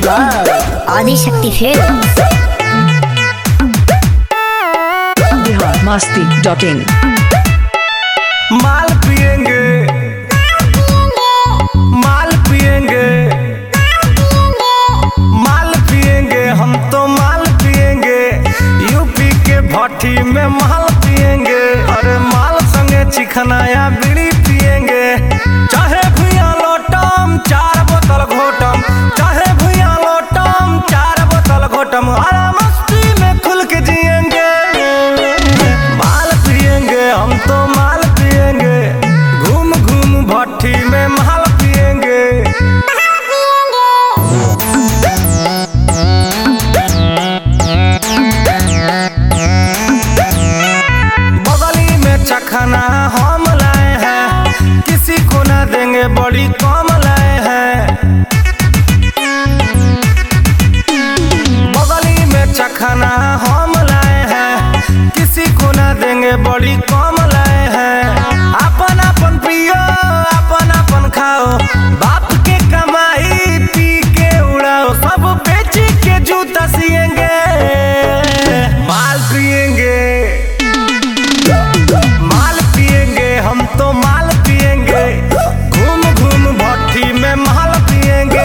Adishakti films. biharmasti.in। माल पिएंगे माल पिएंगे माल पिएंगे हम तो माल पिएंगे यूपी के भट्टी में माल पिएंगे। अरे माल संगे चिकनाया बीड़ी पिएंगे। चाहे भुइया लोटम 4 बोतल घोटम, चाहे भुइया लोटम 4 बोतल घोटम। अरे मस्ती में खुल के जिएंगे। माल पिएंगे हम तो माल पिएंगे, घूम घूम भट्टी में माल पिएंगे। बगली में चखना हम लाए हैं, किसी को ना देंगे, बड़ी कम लाए हैं। बगली में चखना हम लाए हैं, किसी को ना देंगे, बड़ी कम लाए हैं। अपन अपन पियो अपन अपन खाओ, बाप के कमाई पी के उड़ाओ। सब बेच के जूता सिएंगे। माल पिएंगे माल पिएंगे हम तो माल पिएंगे, घूम घूम भट्टी में माल पिएंगे।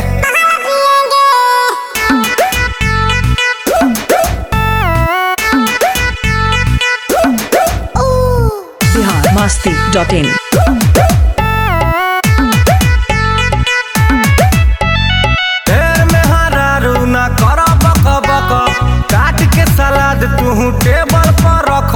biharmasti.in। ढेर में हरारू ना कर बक बक, काट के सलाद तू टेबल पर रख।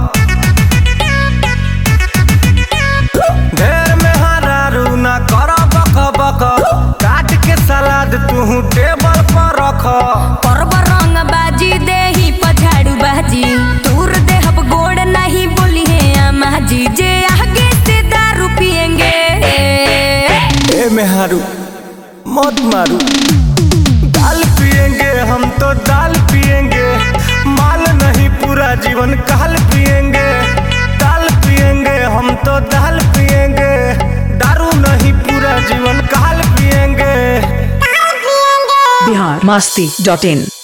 ढेर में हरारू ना कर बक बक, काट के सलाद तू टेबल पर रख। पर्व रंग बाजी देही पछाड़ू बाजी, दूर देहब गोड़ नहीं बोली है आमा जी। जे आगे से दारू पिएंगे। ए मेहारू मत मारू, दाल पिएंगे हम तो दाल पिएंगे। माल नहीं पूरा जीवन काल पिएंगे। दाल पिएंगे हम तो दाल पिएंगे, दारू नहीं पूरा जीवन काल पिएंगे। biharmasti.in।